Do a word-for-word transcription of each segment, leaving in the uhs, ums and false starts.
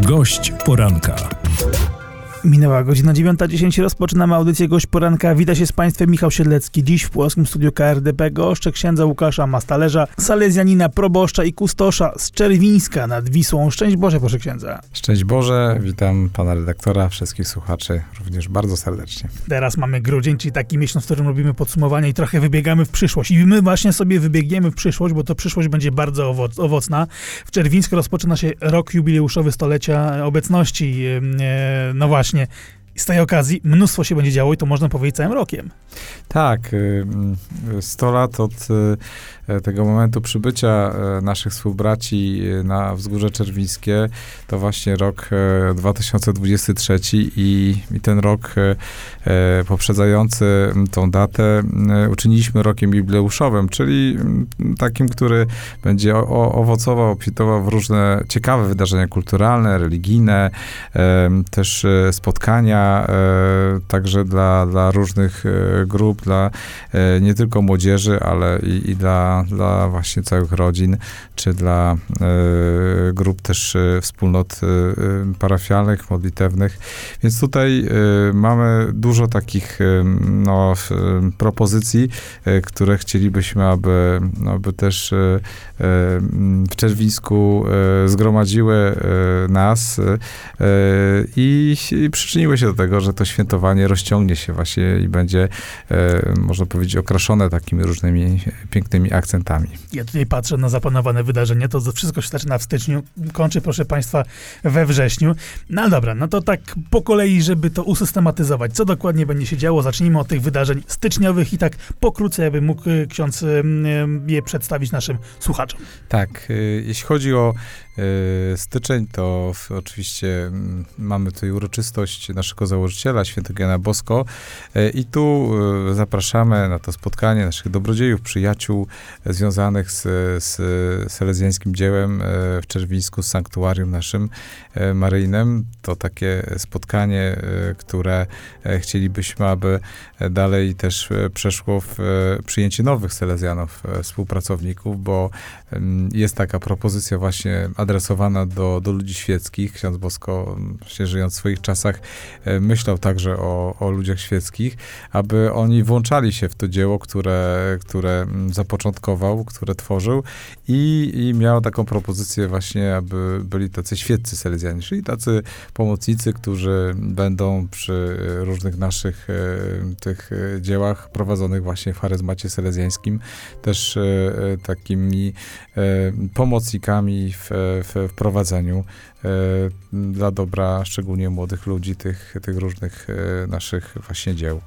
Gość poranka. Minęła godzina dziewiąta dziesięć, rozpoczynamy audycję Gość Poranka. Wita się z Państwem Michał Siedlecki. Dziś w Płoskim Studiu K R D P goszczę księdza Łukasza Mastalerza, salezjanina, proboszcza i kustosza z Czerwińska nad Wisłą. Szczęść Boże, proszę księdza. Szczęść Boże, witam pana redaktora, wszystkich słuchaczy również bardzo serdecznie. Teraz mamy grudzień, czyli taki miesiąc, w którym robimy podsumowanie i trochę wybiegamy w przyszłość. I my właśnie sobie wybiegniemy w przyszłość, bo to przyszłość będzie bardzo owoc- owocna. W Czerwińsku rozpoczyna się rok jubileuszowy stulecia obecności. E, no właśnie. Z tej okazji mnóstwo się będzie działo i to można powiedzieć całym rokiem. Tak, sto lat od tego momentu przybycia naszych współbraci na Wzgórze Czerwińskie, to właśnie rok dwa tysiące dwudziesty trzeci i, i ten rok poprzedzający tą datę uczyniliśmy rokiem jubileuszowym, czyli takim, który będzie o, owocował, obfitował w różne ciekawe wydarzenia kulturalne, religijne, też spotkania, także dla, dla różnych grup, dla nie tylko młodzieży, ale i, i dla, dla właśnie całych rodzin, czy dla e, grup też e, wspólnot e, parafialnych, modlitewnych. Więc tutaj e, mamy dużo takich e, no, e, propozycji, e, które chcielibyśmy, aby, aby też e, w Czerwińsku e, zgromadziły e, nas e, i, i przyczyniły się do tego, że to świętowanie rozciągnie się właśnie i będzie, e, można powiedzieć, okraszone takimi różnymi pięknymi akcentami. Ja tutaj patrzę na zaplanowane wydarzenie, to wszystko się zaczyna w styczniu, kończy, proszę państwa, we wrześniu. No dobra, no to tak po kolei, żeby to usystematyzować, co dokładnie będzie się działo, zacznijmy od tych wydarzeń styczniowych i tak pokrótce, jakby mógł ksiądz je przedstawić naszym słuchaczom. Tak, jeśli chodzi o styczeń, to oczywiście mamy tutaj uroczystość naszego założyciela, świętego Jana Bosko, i tu zapraszamy na to spotkanie naszych dobrodziejów, przyjaciół związanych z, z salezjańskim dziełem w Czerwińsku, z sanktuarium naszym maryjnym. To takie spotkanie, które chcielibyśmy, aby dalej też przeszło w przyjęcie nowych salezjanów, współpracowników, bo jest taka propozycja właśnie adresowana do, do ludzi świeckich. Ksiądz Bosko, właśnie żyjąc w swoich czasach, myślał także o, o ludziach świeckich, aby oni włączali się w to dzieło, które, które zapoczątkował, które tworzył i, i miał taką propozycję właśnie, aby byli tacy świeccy salezjanie, czyli tacy pomocnicy, którzy będą przy różnych naszych tych dziełach prowadzonych właśnie w charyzmacie salezjańskim, też takimi pomocnikami w, w prowadzeniu dla dobra szczególnie młodych ludzi tych, tych różnych naszych właśnie dzieł.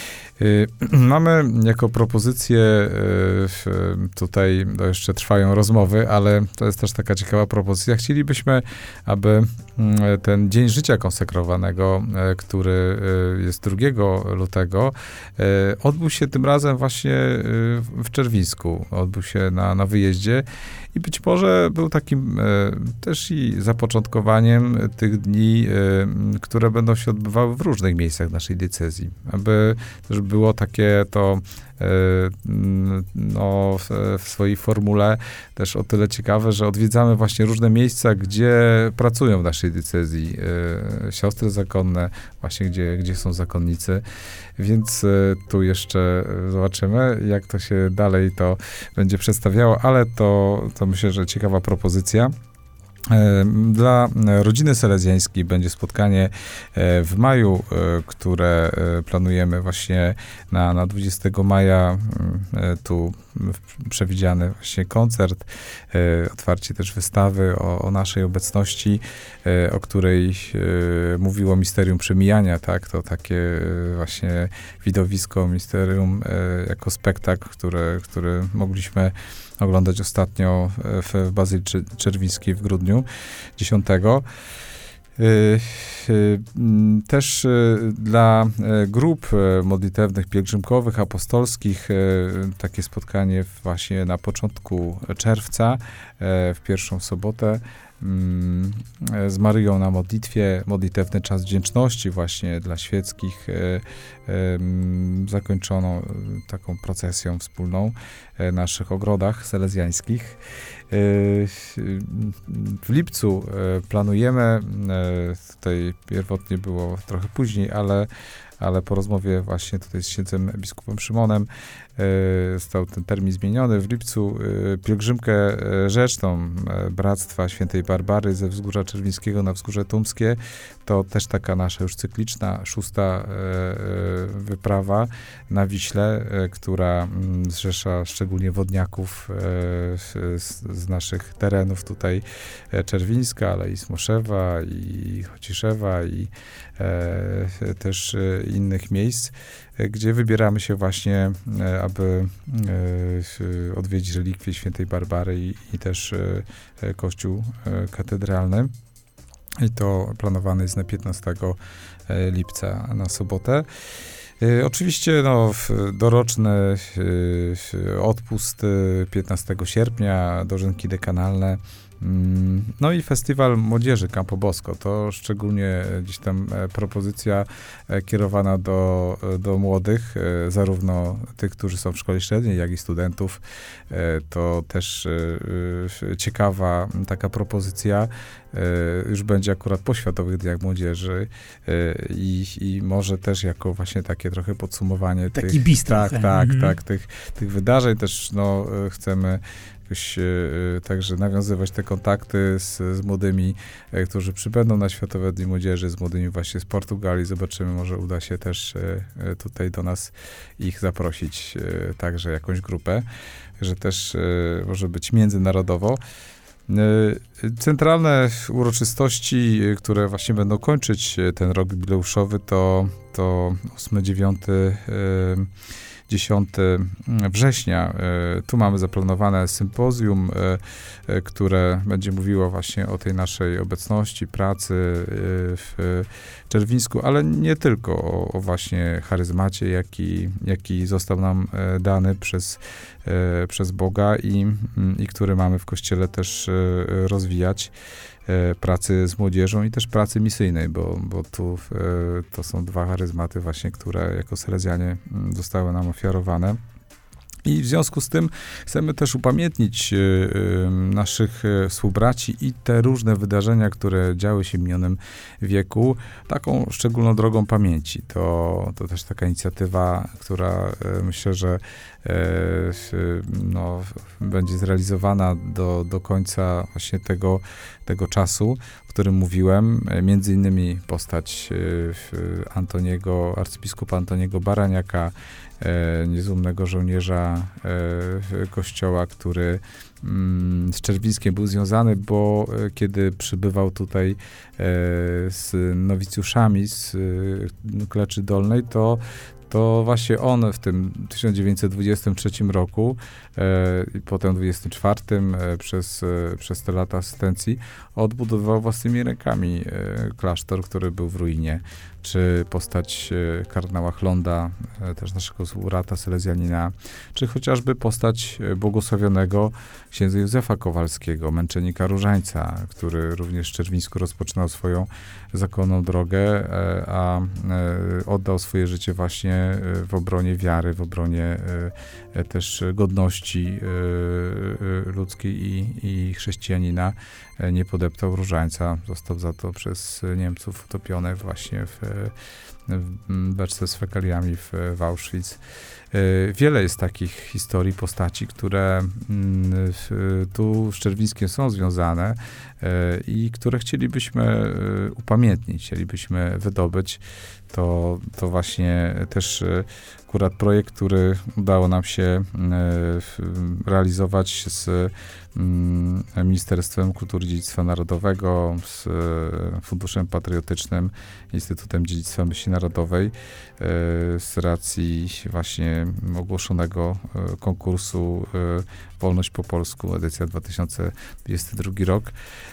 Mamy jako propozycję, tutaj no jeszcze trwają rozmowy, ale to jest też taka ciekawa propozycja. Chcielibyśmy, aby ten Dzień Życia Konsekrowanego, który jest drugiego lutego, odbył się tym razem właśnie w Czerwińsku. Odbył się na, na wyjeździe i być może był takim też i zapoczątkowaniem tych dni, które będą się odbywały w różnych miejscach naszej diecezji. Aby też było takie to no, w swojej formule też o tyle ciekawe, że odwiedzamy właśnie różne miejsca, gdzie pracują w naszej diecezji siostry zakonne, właśnie gdzie, gdzie są zakonnicy. Więc tu jeszcze zobaczymy, jak to się dalej to będzie przedstawiało, ale to, to myślę, że ciekawa propozycja. Dla rodziny salezjańskiej będzie spotkanie w maju, które planujemy właśnie na, na dwudziestego maja. Tu przewidziany właśnie koncert, otwarcie też wystawy o, o naszej obecności, o której mówiło Misterium Przemijania, tak? To takie właśnie widowisko, misterium jako spektakl, które, który mogliśmy oglądać ostatnio w Bazylice Czerwińskiej w grudniu dziesiątego. Też dla grup modlitewnych, pielgrzymkowych, apostolskich takie spotkanie właśnie na początku czerwca, w pierwszą sobotę mm, z Maryją na modlitwie, modlitewny czas wdzięczności właśnie dla świeckich, e, e, zakończono taką procesją wspólną w naszych ogrodach salezjańskich. W lipcu planujemy, tutaj pierwotnie było trochę później, ale, ale po rozmowie właśnie tutaj z księdzem biskupem Szymonem został ten termin zmieniony. W lipcu pielgrzymkę rzeczną Bractwa Świętej Barbary ze Wzgórza Czerwińskiego na Wzgórze Tumskie. To też taka nasza już cykliczna, szósta wyprawa na Wiśle, która zrzesza szczególnie wodniaków z, z naszych terenów tutaj Czerwińska, ale i Smoszewa, i Chociszewa, i e, też innych miejsc, gdzie wybieramy się właśnie, aby e, odwiedzić relikwie Świętej Barbary i, i też e, kościół e, katedralny. I to planowane jest na piętnastego lipca, na sobotę. Y, oczywiście no, doroczny y, odpust piętnastego sierpnia, dożynki dekanalne, mm, no i festiwal młodzieży Campo Bosco. To szczególnie gdzieś tam propozycja kierowana do, do młodych, zarówno tych, którzy są w szkole średniej, jak i studentów. To też ciekawa taka propozycja. Już będzie akurat po Światowych Dniach Młodzieży i, i może też jako właśnie takie trochę podsumowanie Taki tych, bistro. tak, tak, tak, tak, tych, tych wydarzeń. Też no, chcemy jakoś także nawiązywać te kontakty z, z młodymi, którzy przybędą na Światowe Dni Młodzieży, z młodymi właśnie z Portugalii. Zobaczymy, może uda się też tutaj do nas ich zaprosić, także jakąś grupę, że też może być międzynarodowo. Centralne uroczystości, które właśnie będą kończyć ten rok jubileuszowy, to, to ósmy, dziewiąty, dziesiąty września. Tu mamy zaplanowane sympozjum, które będzie mówiło właśnie o tej naszej obecności, pracy w Czerwińsku, ale nie tylko o, o właśnie charyzmacie, jaki, jaki został nam dany przez, przez Boga i, i który mamy w Kościele też rozwijać. Pracy z młodzieżą i też pracy misyjnej, bo, bo tu to są dwa charyzmaty właśnie, które jako Salezjanie zostały nam ofiarowane. I w związku z tym chcemy też upamiętnić y, y, naszych współbraci i te różne wydarzenia, które działy się w minionym wieku, taką szczególną drogą pamięci. To, to też taka inicjatywa, która y, myślę, że y, y, no, będzie zrealizowana do, do końca właśnie tego, tego czasu, o którym mówiłem. Między innymi postać y, Antoniego, arcybiskupa Antoniego Baraniaka, E, niezłomnego żołnierza e, kościoła, który mm, z Czerwińskiem był związany, bo e, kiedy przybywał tutaj e, z nowicjuszami z e, Kleczy Dolnej, to to właśnie on w tym tysiąc dziewięćset dwudziestym trzecim roku e, i potem dwudziestym czwartym e, przez, e, przez te lata asystencji odbudował własnymi rękami e, klasztor, który był w ruinie. Czy postać e, kardynała Chlonda, e, też naszego współbrata Salezjanina, czy chociażby postać e, błogosławionego księdza Józefa Kowalskiego, męczennika Różańca, który również w Czerwińsku rozpoczynał swoją zakonną drogę, e, a e, oddał swoje życie właśnie w obronie wiary, w obronie e, też godności e, ludzkiej i, i chrześcijanina. E, nie podeptał Różańca, został za to przez Niemców utopiony właśnie w, w beczce z fekaliami w, w Auschwitz. E, wiele jest takich historii, postaci, które mm, w, tu z Czerwińskiem są związane e, i które chcielibyśmy e, upamiętnić, chcielibyśmy wydobyć. To, to właśnie też akurat projekt, który udało nam się realizować z Ministerstwem Kultury i Dziedzictwa Narodowego, z Funduszem Patriotycznym, Instytutem Dziedzictwa Myśli Narodowej, z racji właśnie ogłoszonego konkursu Wolność po polsku, edycja dwa tysiące dwudziesty drugi rok.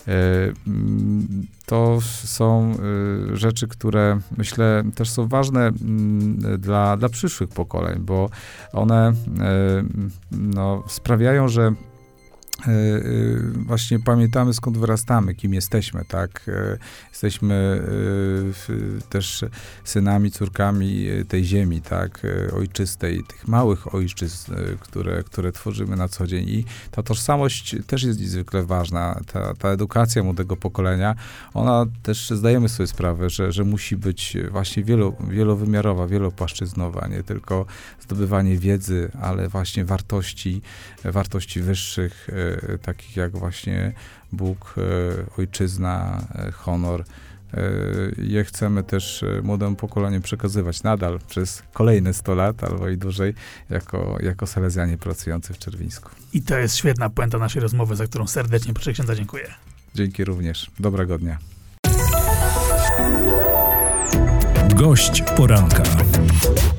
To są rzeczy, które myślę też są ważne dla, dla przyszłych pokoleń, bo one no, sprawiają, że właśnie pamiętamy, skąd wyrastamy, kim jesteśmy, tak? Jesteśmy też synami, córkami tej ziemi, tak? Ojczystej, tych małych ojczyzn, które, które tworzymy na co dzień. I ta tożsamość też jest niezwykle ważna. Ta, ta edukacja młodego pokolenia, ona też zdajemy sobie sprawę, że, że musi być właśnie wielo, wielowymiarowa, wielopłaszczyznowa, nie tylko zdobywanie wiedzy, ale właśnie wartości, wartości wyższych, takich jak właśnie Bóg, ojczyzna, honor. Je chcemy też młodemu pokoleniu przekazywać nadal przez kolejne sto lat albo i dłużej jako, jako salezjanie pracujący w Czerwińsku. I to jest świetna puenta naszej rozmowy, za którą serdecznie proszę księdza dziękuję. Dzięki również. Dobrego dnia. Gość poranka.